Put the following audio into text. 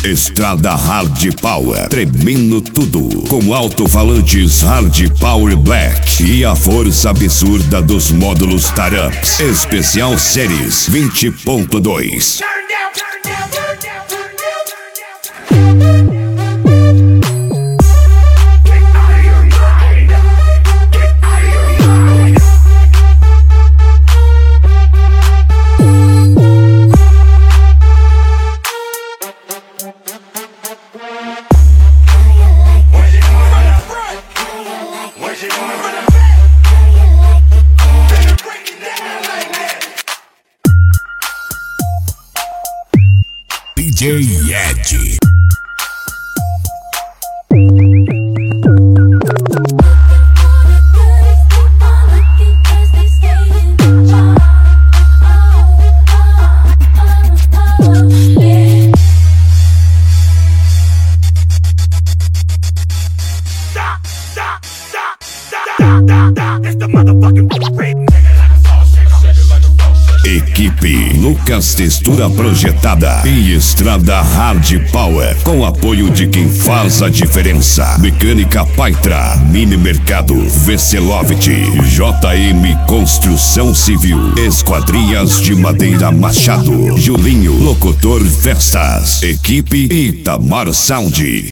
Estrada Hard Power, tremendo tudo, com alto-falantes Hard Power Black e a força absurda dos módulos Taramps. Especial Series 20.2. DJ Ed. Equipe Lucas Textura Projetada e Estrada Hard Power, com apoio de quem faz a diferença. Mecânica Paitra, Mini Mercado, Veselovit, JM Construção Civil, Esquadrias de Madeira Machado, Julinho, Locutor Festas, Equipe Itamar Sound.